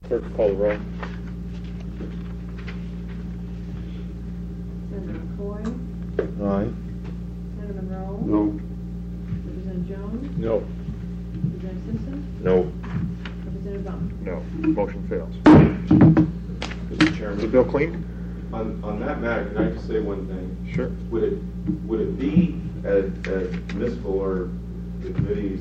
Clerk, call the roll. Senator McCoy? Aye. Senator Monroe? No. Representative Jones? No. Representative Simpson? No. Representative Bowman? No. Motion fails. Mr. Is the Chairman, bill clean? on that matter, can I just say one thing? Sure. Would it be admissible or the committee's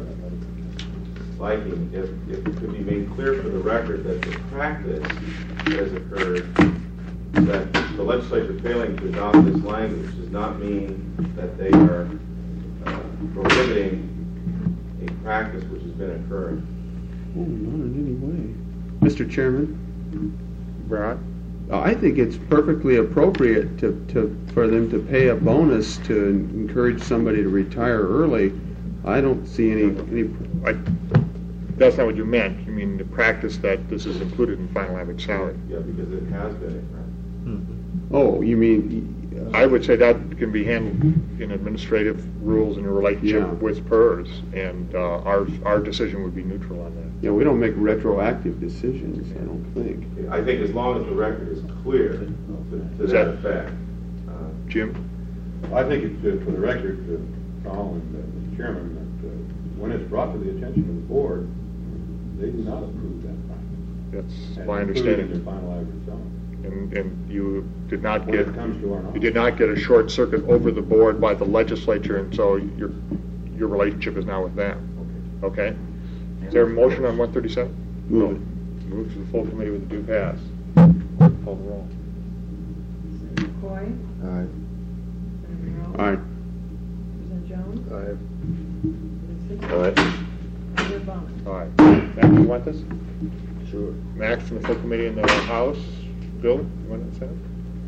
liking if it could be made clear for the record that the practice that has occurred, that the legislature failing to adopt this language does not mean that they are prohibiting a practice which has been occurring? Oh, not in any way. Mr. Chairman, Brad? I think it's perfectly appropriate for them to pay a bonus to encourage somebody to retire early. I don't see any. That's not what you meant. You mean the practice that this is included in final average salary. Yeah, because it has been, right? Oh, you mean? I would say that can be handled in administrative rules in a relationship Yeah. with PERS, and our decision would be neutral on that. Yeah, we don't make retroactive decisions, I don't think. I think as long as the record is clear to that effect. Jim? I think it's for the record, Carl and Mr. Chairman, that when it's brought to the attention of the board, they do not approve that practice. That's my understanding. Their final average salary. And you did not When get it comes to our knowledge. you did not get a short circuit over the board by the legislature, and so your relationship is now with them. Okay. Is there a motion on 137? Move it. Move to the full committee with a due pass. Call the roll. Senator McCoy? Aye. Senator Monroe? Aye. Representative Jones? Aye. Representative Simpson? Representative Bowman? All right. Max, you want this? Sure. Max from the full committee in the House. Bill, you want it Senate?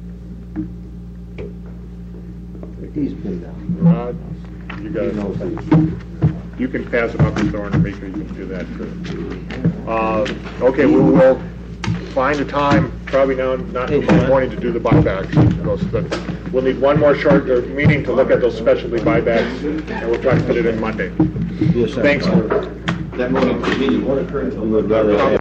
He's been down. Rod, you got He it. knows things. You can pass them up to Thorne, or Mika, you can do that too. Okay, we will find a time, probably now, not in the morning, to do the buybacks. We'll need one more short meeting to look at those specialty buybacks, and we'll try to fit it in Monday. Yes, sir. Thanks. That meeting won't occur until. We would rather have.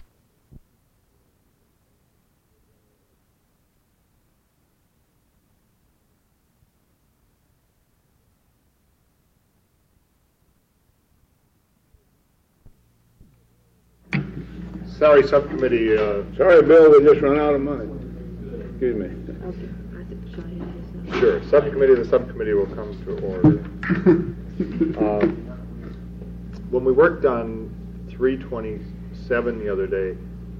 Sorry, subcommittee, Sorry, Bill, we just run out of money. Excuse me. Okay, I think Cheyenne has sure, the subcommittee will come to order. When we worked on 327 the other day,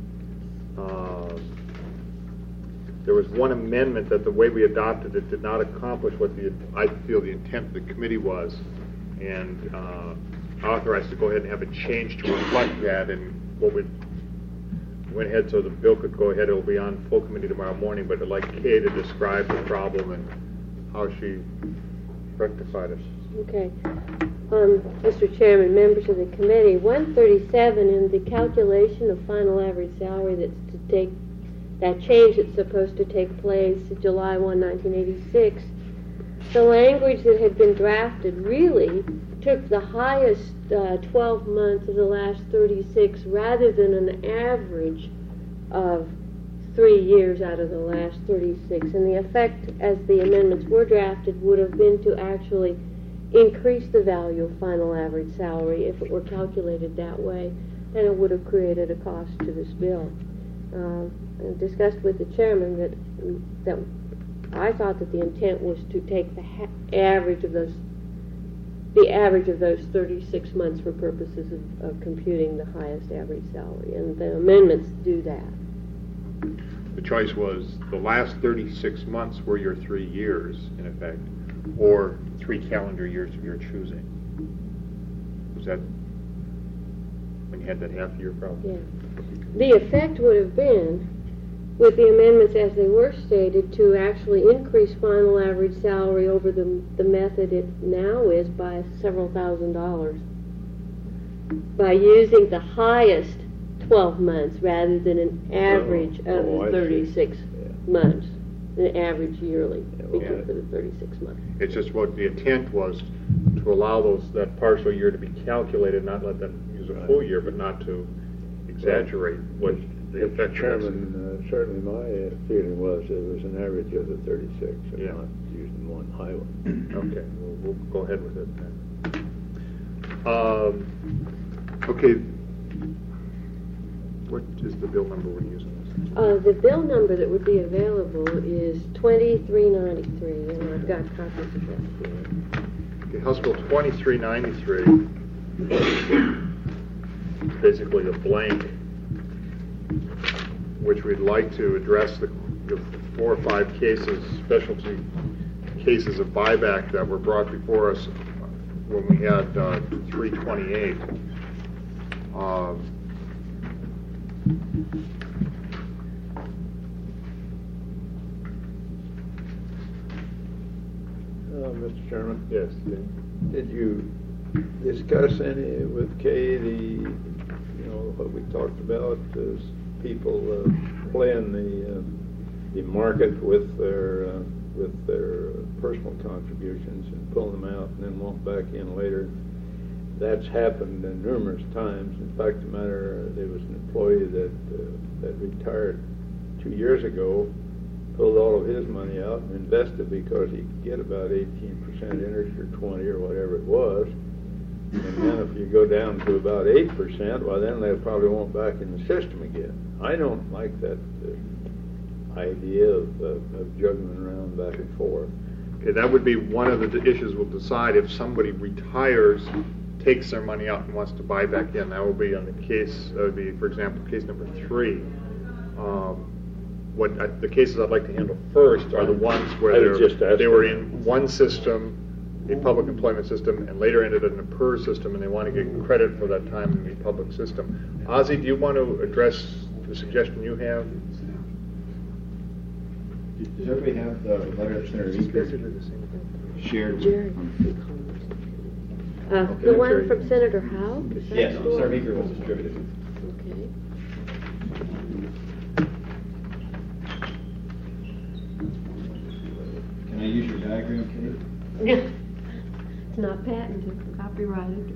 there was one amendment that the way we adopted it did not accomplish what I feel the intent of the committee was, and authorized to go ahead and have it changed to reflect that, and what we went ahead so the bill could go ahead. It will be on full committee tomorrow morning, but I'd like Kay to describe the problem and how she rectified it. Okay. Mr. Chairman, members of the committee, 137 in the calculation of final average salary that change that's supposed to take place July 1, 1986, the language that had been drafted really took the highest 12 months of the last 36 rather than an average of 3 years out of the last 36. And the effect, as the amendments were drafted, would have been to actually increase the value of final average salary if it were calculated that way, and it would have created a cost to this bill. I discussed with the chairman that I thought that the intent was to take the average of those 36 months for purposes of computing the highest average salary, and the amendments do that. The choice was the last 36 months were your 3 years, in effect, or 3 calendar years of your choosing. Was that when you had that half-year problem? Yeah. The effect would have been, with the amendments as they were stated, to actually increase final average salary over the method it now is by several $1,000s by using the highest 12 months rather than an average of 36 months, an average yearly figure for the 36 months. It's just what the intent was to allow that partial year to be calculated, not let them use a full year, but not to exaggerate what the Mr. effectiveness. Chairman, certainly my feeling was it was an average of the 36 and Yeah. not using one highway. Okay, we'll go ahead with it then. Okay, what is the bill number we're using? The bill number that would be available is 2393, and I've got copies of that here. Okay, House Bill 2393, basically a blank, which we'd like to address the 4 or 5 cases, specialty cases of buyback that were brought before us when we had 328. Mr. Chairman, Yes. did you discuss any with Kay what we talked about as people playing the market with their personal contributions and pulling them out and then won't back in later? That's happened numerous times. In fact, there was an employee that retired 2 years ago, pulled all of his money out and invested because he could get about 18% interest or 20 or whatever it was. And then if you go down to about 8%, well, then they probably won't back in the system again. I don't like that idea of juggling around back and forth. Okay, that would be one of the issues we'll decide if somebody retires, takes their money out and wants to buy back in. That will be on the case, that would be, for example, case number 3. The cases I'd like to handle first are the ones where I was just they asking. were in one system, a public employment system, and later ended in a PERS system, and they want to get credit for that time in the public system. Ozzie, do you want to address the suggestion you have? Does everybody have the letter that Senator It's Eaker basically the same thing. shared? Jerry. The one from Senator Howe? Is that Yes, the one? Senator Eaker was distributed. Okay. Can I use your diagram, Kate? It's not patented, copyrighted.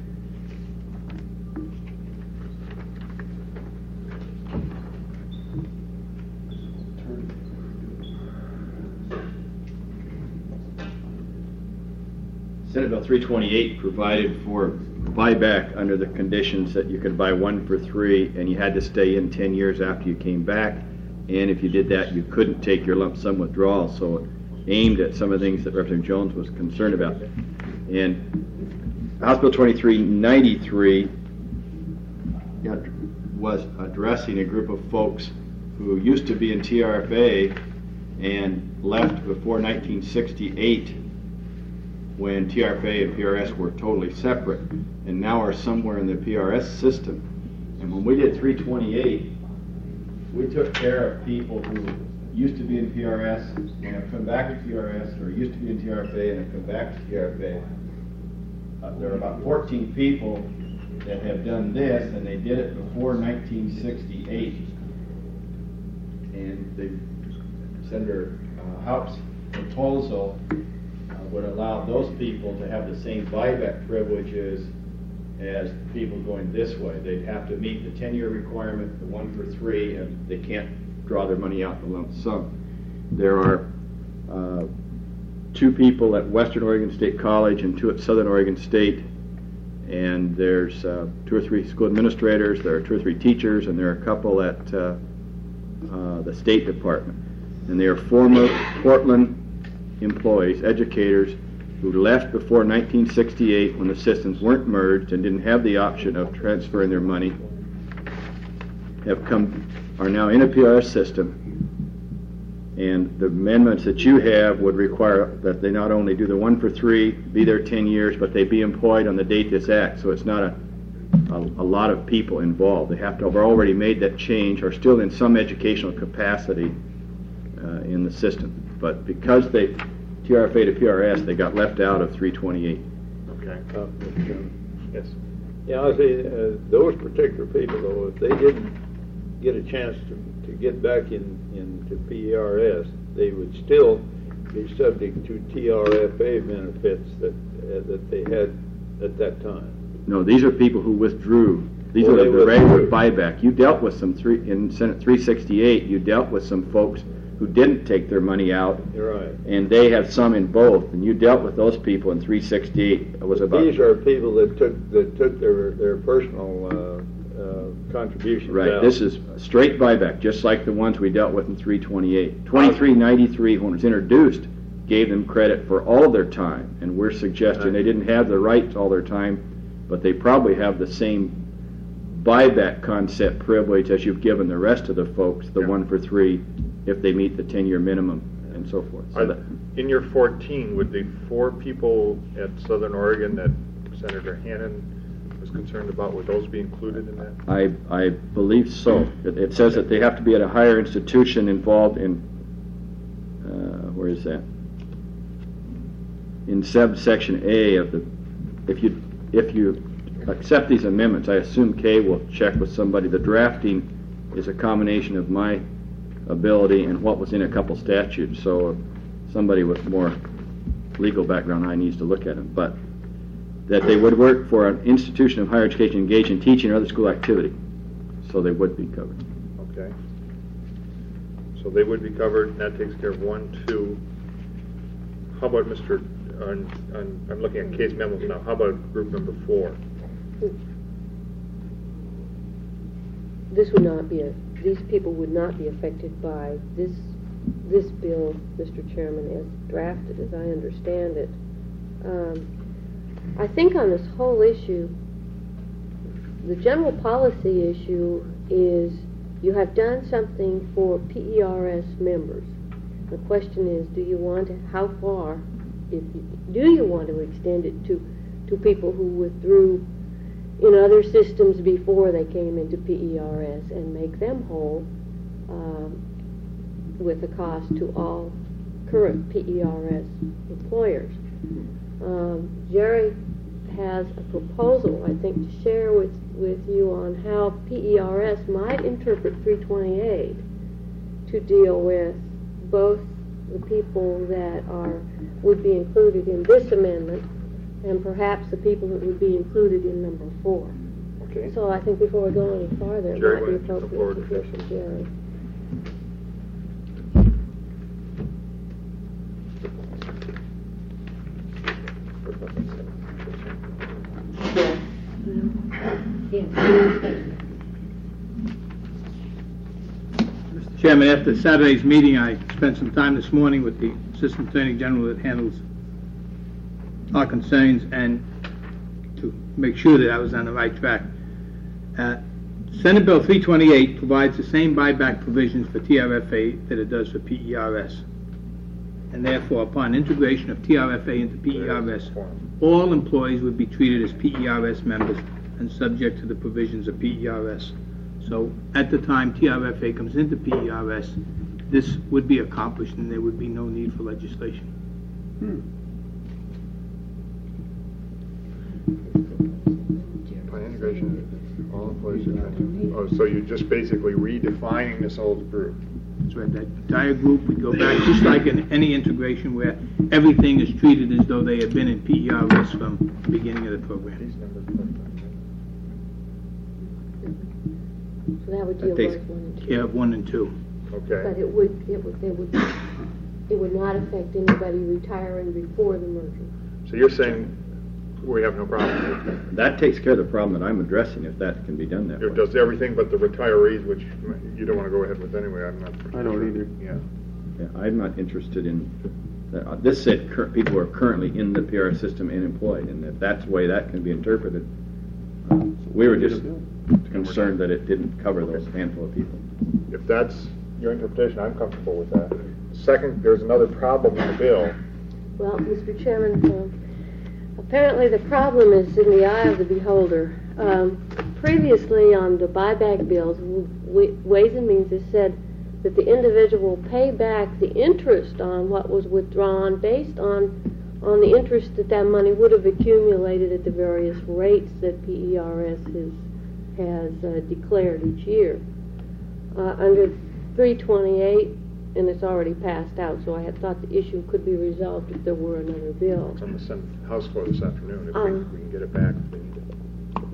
Senate Bill 328 provided for buyback under the conditions that you could buy 1 for 3, and you had to stay in 10 years after you came back. And if you did that, you couldn't take your lump sum withdrawal. So it aimed at some of the things that Representative Jones was concerned about. And House Bill 2393 was addressing a group of folks who used to be in TRFA and left before 1968, when TRFA and PRS were totally separate, and now are somewhere in the PRS system. And when we did 328, we took care of people who used to be in PRS and have come back to PRS, or used to be in TRFA and have come back to TRFA. There are about 14 people that have done this, and they did it before 1968. And Senator Haupt's proposal would allow those people to have the same buyback privileges as people going this way. They'd have to meet the 10-year requirement, the 1 for 3, and they can't draw their money out in a lump sum. There are 2 people at Western Oregon State College and 2 at Southern Oregon State, and there's 2 or 3 school administrators, there are 2 or 3 teachers, and there are a couple at the State Department. And they are former Portland employees, educators, who left before 1968 when the systems weren't merged and didn't have the option of transferring their money, are now in a PRS system. And the amendments that you have would require that they not only do the 1 for 3, be there 10 years, but they be employed on the date this act. So it's not a lot of people involved. They have to have already made that change, or still in some educational capacity in the system. But because they TRFA to PRS, they got left out of 328. Okay. Yes. Yeah, I see, those particular people, though, if they didn't get a chance to get back into PRS, they would still be subject to TRFA benefits that they had at that time. No, these are people who withdrew These Well, are they the would- regular buyback. You dealt with some in Senate 368, you dealt with some folks who didn't take their money out, You're right. and they have some in both, and you dealt with those people in 368. It was about... These are people that took their personal contributions Right, out. this is straight buyback, just like the ones we dealt with in 328. 2393, when it was introduced, gave them credit for all their time, and we're suggesting they didn't have the right to all their time, but they probably have the same buyback concept privilege as you've given the rest of the folks, the 1 for 3, if they meet the 10-year minimum, and so forth. So that, In your 14, would the 4 people at Southern Oregon that Senator Hannan was concerned about, would those be included in that? I believe so. It says that they have to be at a higher institution involved in, where is that? In subsection A of the, if you accept these amendments, I assume Kay will check with somebody. The drafting is a combination of my ability and what was in a couple statutes, so somebody with more legal background than I needs to look at them. But that they would work for an institution of higher education engaged in teaching or other school activity, so they would be covered. Okay. So they would be covered, and that takes care of 1, 2. How about I'm looking at Kay's memos now, how about group number 4? This would not be these people would not be affected by this bill, Mr. Chairman, as drafted, as I understand it. I think on this whole issue, the general policy issue is you have done something for PERS members. The question is, do you want to, how far, do you want to extend it to people who withdrew in other systems before they came into PERS and make them whole with a cost to all current PERS employers? Jerry has a proposal, I think, to share with you on how PERS might interpret 328 to deal with both the people that would be included in this amendment and perhaps the people that would be included in number 4. Okay. So I think before we go any farther, it Jerry, might be why don't you come appropriate forward to with hear this? from Jerry. Mr. Chairman, after Saturday's meeting, I spent some time this morning with the Assistant Attorney General that handles our concerns and to make sure that I was on the right track. Senate Bill 328 provides the same buyback provisions for TRFA that it does for PERS. And therefore, upon integration of TRFA into PERS, all employees would be treated as PERS members and subject to the provisions of PERS. So at the time TRFA comes into PERS, this would be accomplished and there would be no need for legislation. Upon integration, all employees are, so you're just basically redefining this old group. That's right, that entire group would go back, just like in any integration where everything is treated as though they had been in PERS from the beginning of the program. So that would deal takes with 1 and 2. You have 1 and 2. But Okay. it would not affect anybody retiring before the merger. So you're saying we have no problem with That takes care of the problem that I'm addressing, if that can be done that that? It way. does everything but the retirees, which you don't want to go ahead with anyway, I'm not. I don't either. Yeah. Yeah, I'm not interested in, this said people who are currently in the PR system and employed, and if that's the way that can be interpreted, we were just concerned that it didn't cover those handful of people. If that's your interpretation, I'm comfortable with that. Second, there's another problem in the bill. Well, Mr. Chairman, apparently the problem is in the eye of the beholder. Previously on the buyback bills, Ways and Means has said that the individual will pay back the interest on what was withdrawn based on the interest that money would have accumulated at the various rates that PERS has declared each year. Under 328, and it's already passed out, so I had thought the issue could be resolved if there were another bill. It's on the Senate House floor this afternoon, if we can get it back.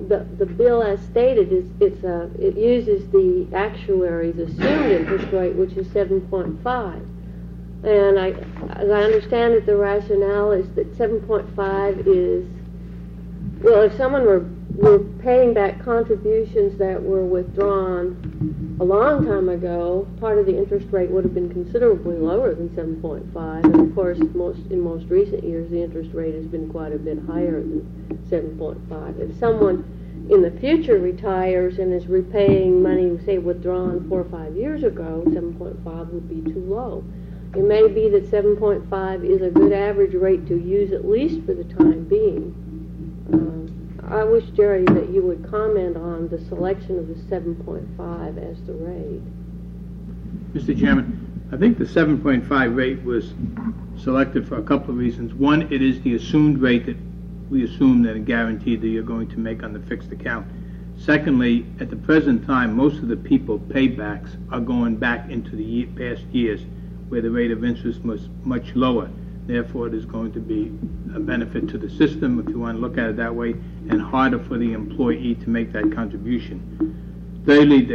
the bill as stated it uses the actuary's assumed interest rate, which is 7.5. And as I understand it, the rationale is that 7.5 is, well, if someone were paying back contributions that were withdrawn a long time ago, part of the interest rate would have been considerably lower than 7.5. And of course, in most recent years, the interest rate has been quite a bit higher than 7.5. If someone in the future retires and is repaying money, say, withdrawn 4 or 5 years ago, 7.5 would be too low. It may be that 7.5 is a good average rate to use, at least for the time being. I wish, Jerry, that you would comment on the selection of the 7.5 as the rate. Mr. Chairman, I think the 7.5 rate was selected for a couple of reasons. One, it is the assumed rate that we assume that a guarantee that you're going to make on the fixed account. Secondly, at the present time, most of the people paybacks are going back into the past years where the rate of interest was much lower. Therefore, it is going to be a benefit to the system, if you want to look at it that way, and harder for the employee to make that contribution. Thirdly,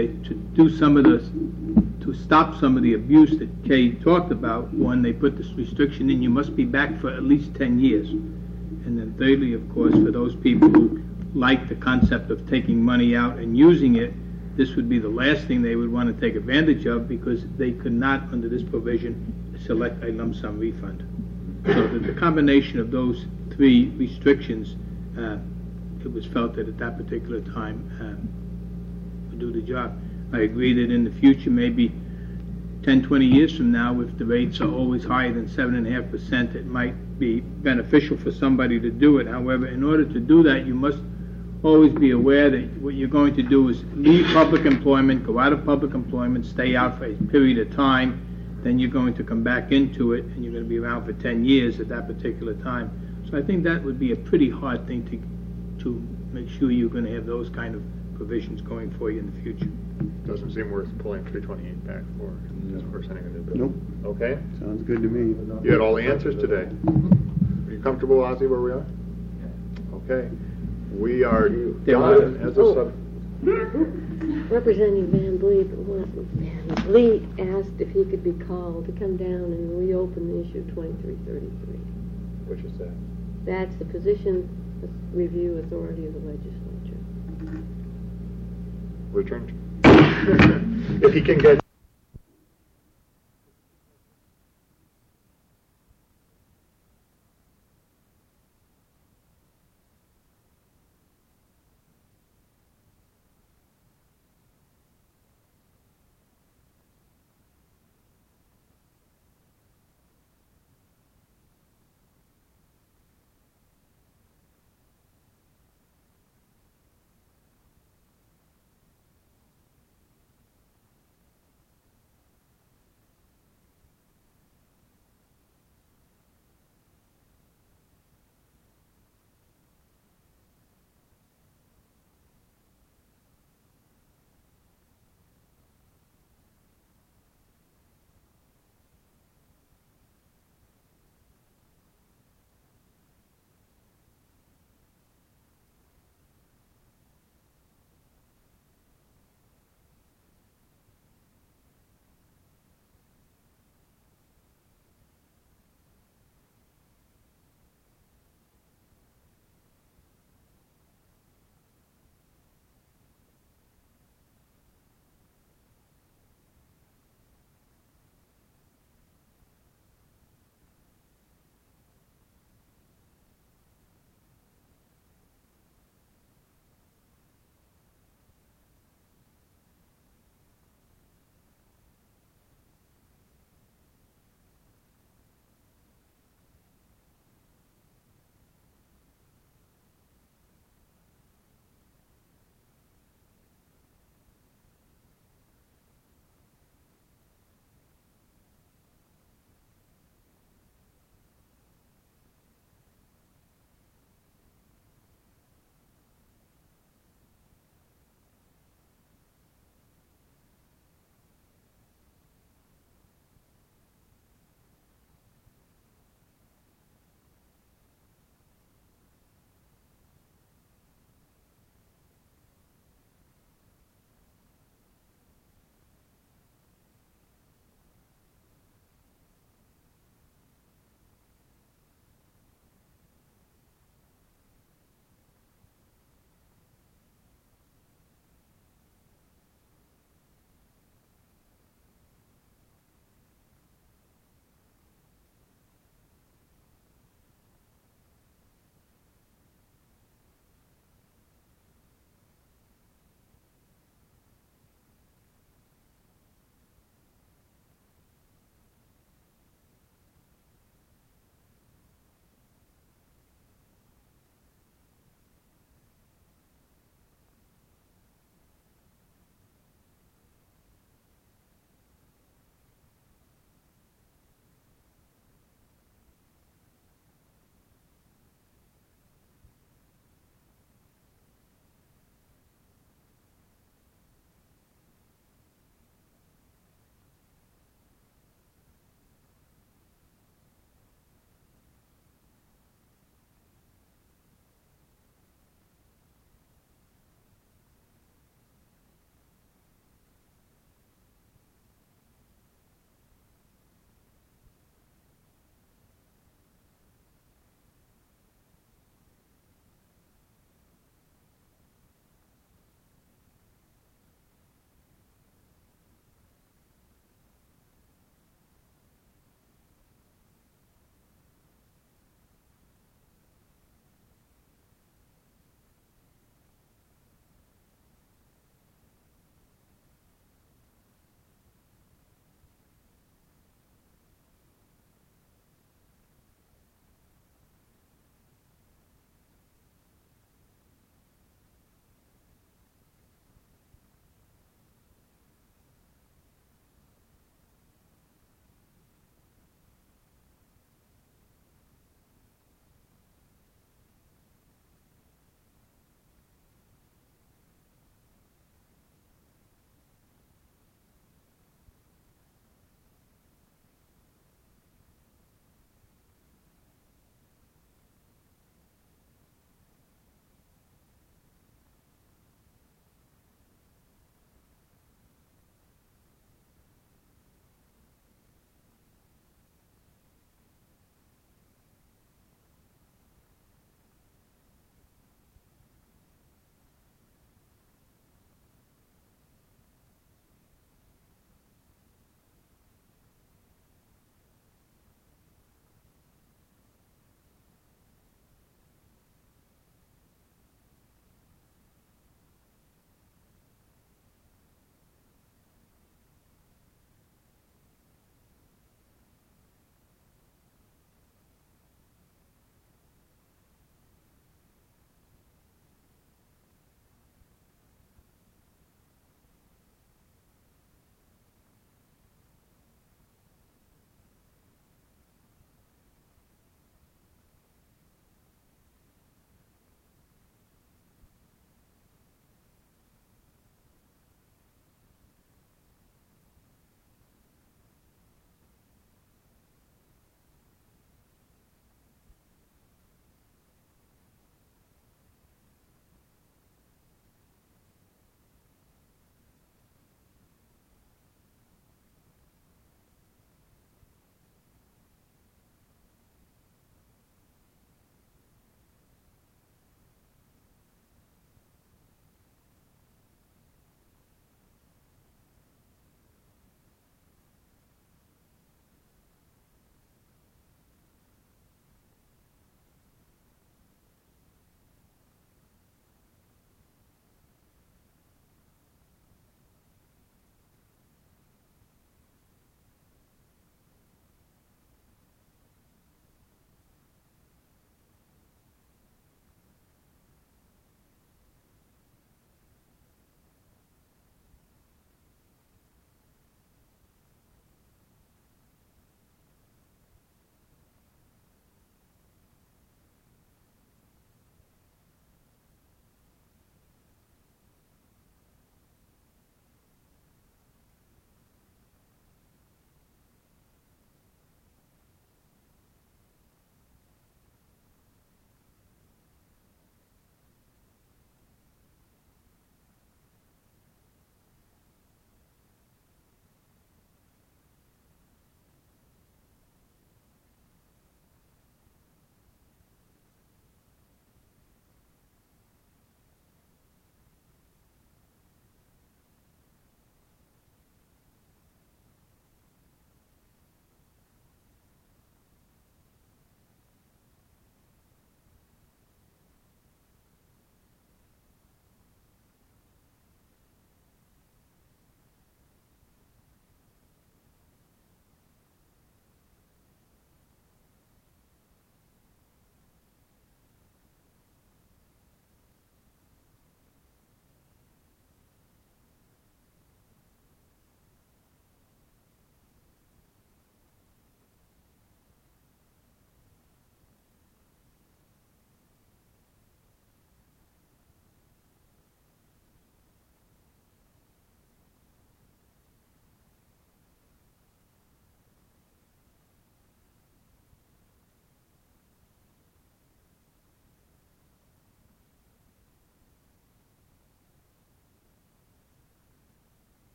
to stop some of the abuse that Kay talked about, when they put this restriction in, you must be back for at least 10 years. And then thirdly, of course, for those people who like the concept of taking money out and using it, this would be the last thing they would want to take advantage of, because they could not, under this provision, select a lump sum refund. So the combination of those three restrictions, it was felt that at that particular time would do the job. I agree that in the future, maybe 10, 20 years from now, if the rates are always higher than 7.5%, it might be beneficial for somebody to do it. However, in order to do that, you must always be aware that what you're going to do is leave public employment, go out of public employment, stay out for a period of time, then you're going to come back into it, and you're going to be around for 10 years at that particular time. So I think that would be a pretty hard thing to make sure you're going to have those kind of provisions going for you in the future. Doesn't seem worth pulling 328 back for, just for sending a new bill. Nope. Okay? Sounds good to me. You had all the answers today. Are you comfortable, Ozzy, where we are? Okay. We are done as a sub... Representative Van Vliet asked if he could be called to come down and reopen the issue 2333. Which is that? That's the position review authority of the legislature. Return. If he can get